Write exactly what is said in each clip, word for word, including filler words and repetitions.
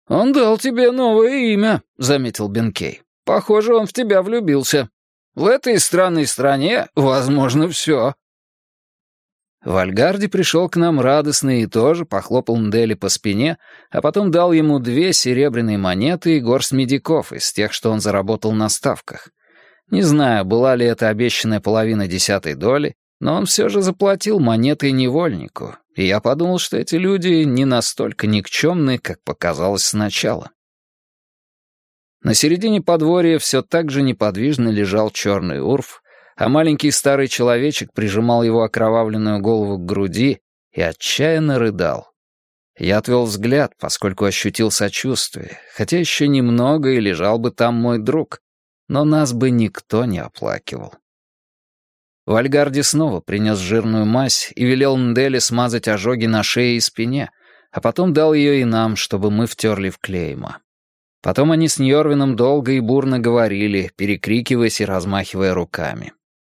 «Он дал тебе новое имя», — заметил Бенкей. «Похоже, он в тебя влюбился. В этой странной стране возможно все». Вальгарди пришел к нам радостный и тоже похлопал Нделли по спине, а потом дал ему две серебряные монеты и горсть медиков из тех, что он заработал на ставках. Не знаю, была ли это обещанная половина десятой доли, но он все же заплатил монетой невольнику, и я подумал, что эти люди не настолько никчемны, как показалось сначала. На середине подворья все так же неподвижно лежал черный урф, а маленький старый человечек прижимал его окровавленную голову к груди и отчаянно рыдал. Я отвел взгляд, поскольку ощутил сочувствие, хотя еще немного и лежал бы там мой друг, но нас бы никто не оплакивал. Вальгарди снова принес жирную мазь и велел Нделе смазать ожоги на шее и спине, а потом дал ее и нам, чтобы мы втерли в клейма. Потом они с Ньорвином долго и бурно говорили, перекрикиваясь и размахивая руками.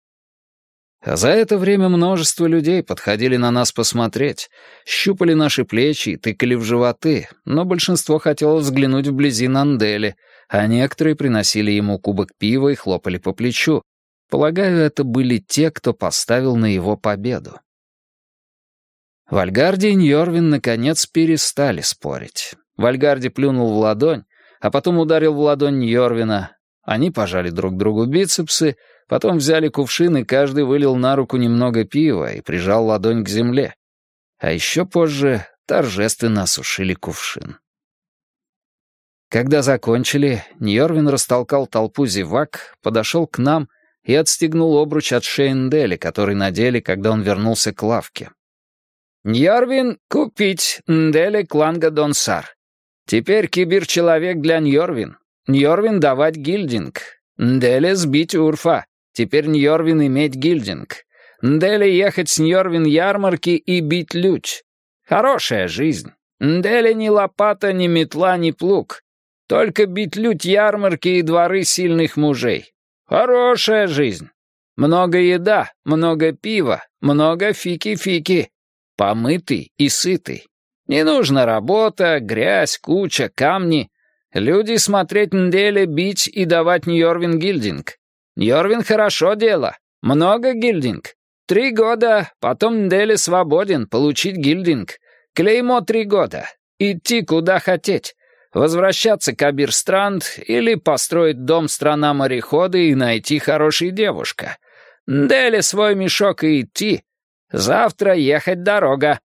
А за это время множество людей подходили на нас посмотреть, щупали наши плечи и тыкали в животы, но большинство хотело взглянуть вблизи на Нделе, а некоторые приносили ему кубок пива и хлопали по плечу. Полагаю, это были те, кто поставил на его победу. Вальгарди и Ньорвин наконец перестали спорить. Вальгарди плюнул в ладонь, а потом ударил в ладонь Ньорвина. Они пожали друг другу бицепсы, потом взяли кувшин, и каждый вылил на руку немного пива и прижал ладонь к земле. А еще позже торжественно осушили кувшин. Когда закончили, Ньорвин растолкал толпу зевак, подошел к нам и отстегнул обруч от шеи Нделли, который надели, когда он вернулся к лавке. «Ньорвин купить Нделли Кланга Донсар. Теперь кибер-человек для Ньорвин. Ньорвин давать гильдинг. Нделли сбить Урфа. Теперь Ньорвин иметь гильдинг. Нделли ехать с Ньорвин ярмарки и бить лють. Хорошая жизнь. Нделли ни лопата, ни метла, ни плуг. Только бить лють ярмарки и дворы сильных мужей. Хорошая жизнь. Много еда, много пива, много фики-фики. Помытый и сытый. Не нужна работа, грязь, куча, камни. Люди смотреть Нделли бить и давать Ньорвин гильдинг. Ньорвин хорошо дело. Много гильдинг. Три года, потом Нделли свободен, получить гильдинг. Клеймо три года. Идти куда хотеть. Возвращаться к Абирстранд или построить дом страна-морехода и найти хорошей девушка. Нделли свой мешок и идти. Завтра ехать дорога.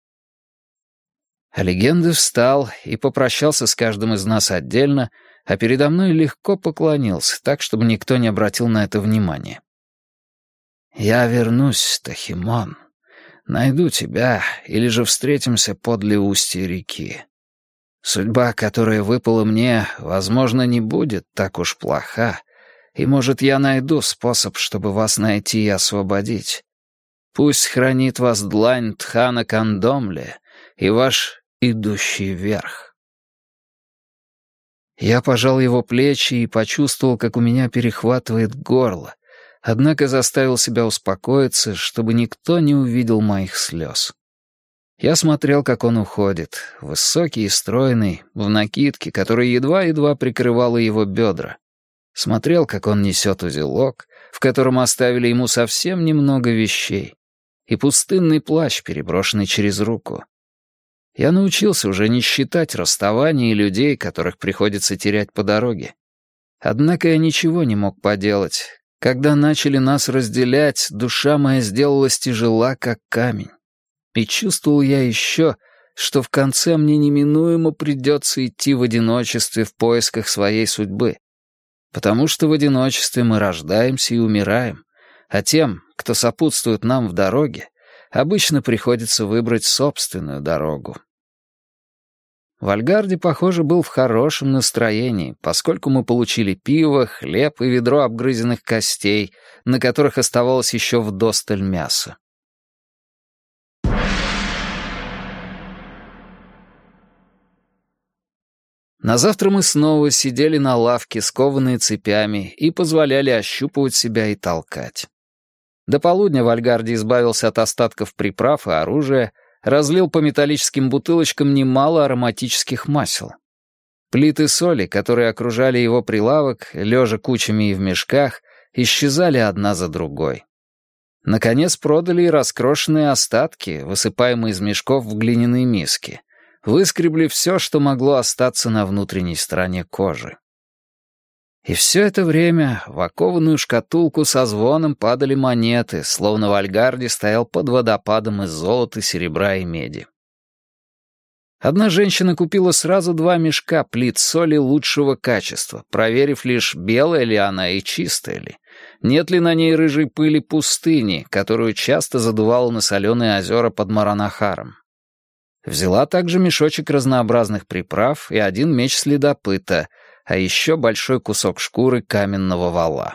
А легенда встал и попрощался с каждым из нас отдельно, а передо мной легко поклонился, так, чтобы никто не обратил на это внимания. «Я вернусь, Тахимон. Найду тебя, или же встретимся подле устья реки. Судьба, которая выпала мне, возможно, не будет так уж плоха, и, может, я найду способ, чтобы вас найти и освободить. Пусть хранит вас длань Тхана Кандомле и ваш идущий вверх». Я пожал его плечи и почувствовал, как у меня перехватывает горло, однако заставил себя успокоиться, чтобы никто не увидел моих слез. Я смотрел, как он уходит, высокий и стройный, в накидке, которая едва-едва прикрывала его бедра. Смотрел, как он несет узелок, в котором оставили ему совсем немного вещей, и пустынный плащ, переброшенный через руку. Я научился уже не считать расставаний и людей, которых приходится терять по дороге. Однако я ничего не мог поделать. Когда начали нас разделять, душа моя сделалась тяжела, как камень. И чувствовал я еще, что в конце мне неминуемо придется идти в одиночестве в поисках своей судьбы. Потому что в одиночестве мы рождаемся и умираем, а тем, кто сопутствует нам в дороге, обычно приходится выбрать собственную дорогу. Вальгарди, похоже, был в хорошем настроении, поскольку мы получили пиво, хлеб и ведро обгрызенных костей, на которых оставалось еще вдосталь мяса. На завтра мы снова сидели на лавке, скованные цепями, и позволяли ощупывать себя и толкать. До полудня Вальгарди избавился от остатков приправ и оружия, разлил по металлическим бутылочкам немало ароматических масел. Плиты соли, которые окружали его прилавок, лежа кучами и в мешках, исчезали одна за другой. Наконец продали и раскрошенные остатки, высыпаемые из мешков в глиняные миски. Выскребли все, что могло остаться на внутренней стороне кожи. И все это время в окованную шкатулку со звоном падали монеты, словно Вальгарди стоял под водопадом из золота, серебра и меди. Одна женщина купила сразу два мешка плит соли лучшего качества, проверив лишь, белая ли она и чистая ли, нет ли на ней рыжей пыли пустыни, которую часто задувало на соленые озера под Маранахаром. Взяла также мешочек разнообразных приправ и один меч следопыта, а еще большой кусок шкуры каменного вала.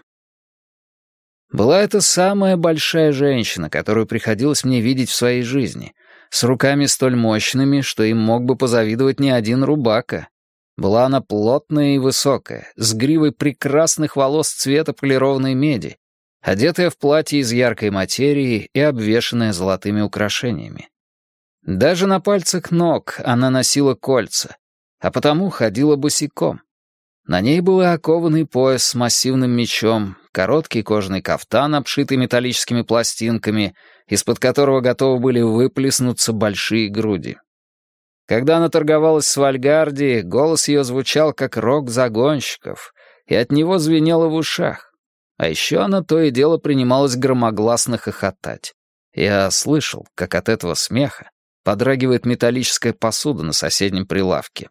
Была это самая большая женщина, которую приходилось мне видеть в своей жизни, с руками столь мощными, что им мог бы позавидовать не один рубака. Была она плотная и высокая, с гривой прекрасных волос цвета полированной меди, одетая в платье из яркой материи и обвешанная золотыми украшениями. Даже на пальцах ног она носила кольца, а потому ходила босиком. На ней был и окованный пояс с массивным мечом, короткий кожаный кафтан, обшитый металлическими пластинками, из-под которого готовы были выплеснуться большие груди. Когда она торговалась с Вальгарди, голос ее звучал как рог загонщиков, и от него звенело в ушах. А еще она то и дело принималась громогласно хохотать. Я слышал, как от этого смеха подрагивает металлическая посуда на соседнем прилавке.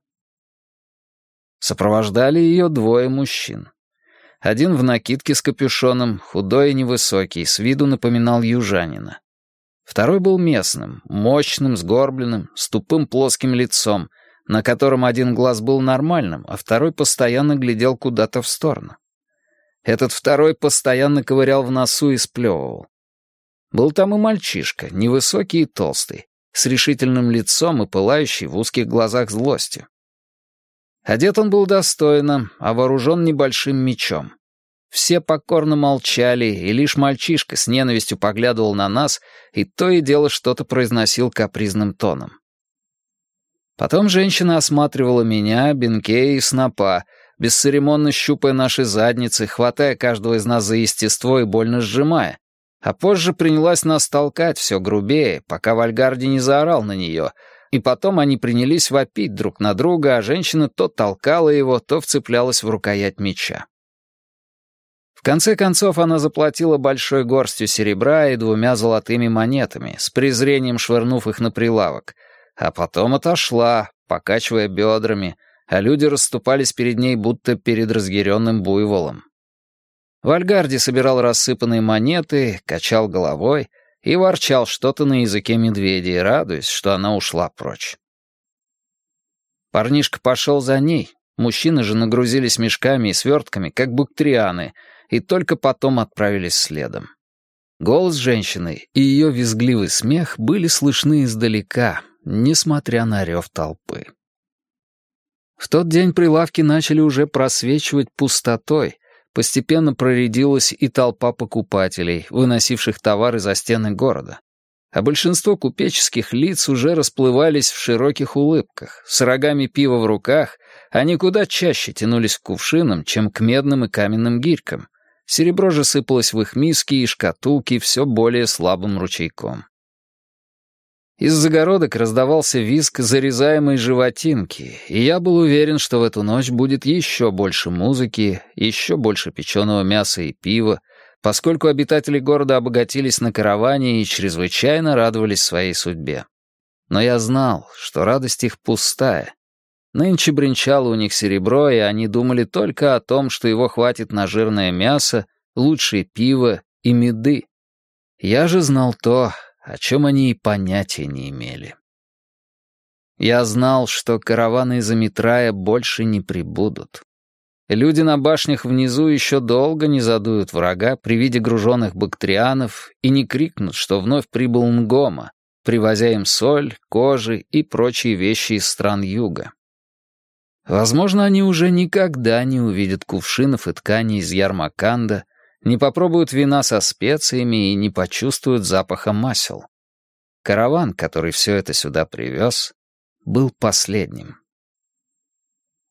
Сопровождали ее двое мужчин. Один в накидке с капюшоном, худой и невысокий, с виду напоминал южанина. Второй был местным, мощным, сгорбленным, с тупым плоским лицом, на котором один глаз был нормальным, а второй постоянно глядел куда-то в сторону. Этот второй постоянно ковырял в носу и сплевывал. Был там и мальчишка, невысокий и толстый, с решительным лицом и пылающий в узких глазах злостью. Одет он был достойно, а вооружен небольшим мечом. Все покорно молчали, и лишь мальчишка с ненавистью поглядывал на нас и то и дело что-то произносил капризным тоном. Потом женщина осматривала меня, Бенкея и Снопа, бесцеремонно щупая наши задницы, хватая каждого из нас за естество и больно сжимая, а позже принялась нас толкать все грубее, пока Вальгарди не заорал на нее, и потом они принялись вопить друг на друга, а женщина то толкала его, то вцеплялась в рукоять меча. В конце концов она заплатила большой горстью серебра и двумя золотыми монетами, с презрением швырнув их на прилавок, а потом отошла, покачивая бедрами, а люди расступались перед ней, будто перед разъяренным буйволом. Вальгарди собирал рассыпанные монеты, качал головой и ворчал что-то на языке медведей, радуясь, что она ушла прочь. Парнишка пошел за ней, мужчины же нагрузились мешками и свертками, как бактрианы, и только потом отправились следом. Голос женщины и ее визгливый смех были слышны издалека, несмотря на рев толпы. В тот день прилавки начали уже просвечивать пустотой, постепенно проредилась и толпа покупателей, выносивших товары за стены города. А большинство купеческих лиц уже расплывались в широких улыбках. С рогами пива в руках они куда чаще тянулись к кувшинам, чем к медным и каменным гирькам. Серебро же сыпалось в их миски и шкатулки все более слабым ручейком. Из загородок раздавался визг зарезаемой животинки, и я был уверен, что в эту ночь будет еще больше музыки, еще больше печеного мяса и пива, поскольку обитатели города обогатились на караване и чрезвычайно радовались своей судьбе. Но я знал, что радость их пустая. Нынче бренчало у них серебро, и они думали только о том, что его хватит на жирное мясо, лучшее пиво и меды. Я же знал то, о чем они и понятия не имели. Я знал, что караваны из Амитрая больше не прибудут. Люди на башнях внизу еще долго не задуют врага при виде груженных бактрианов и не крикнут, что вновь прибыл Нгома, привозя им соль, кожи и прочие вещи из стран юга. Возможно, они уже никогда не увидят кувшинов и тканей из Ярмаканда, не попробуют вина со специями и не почувствуют запаха масел. Караван, который все это сюда привез, был последним.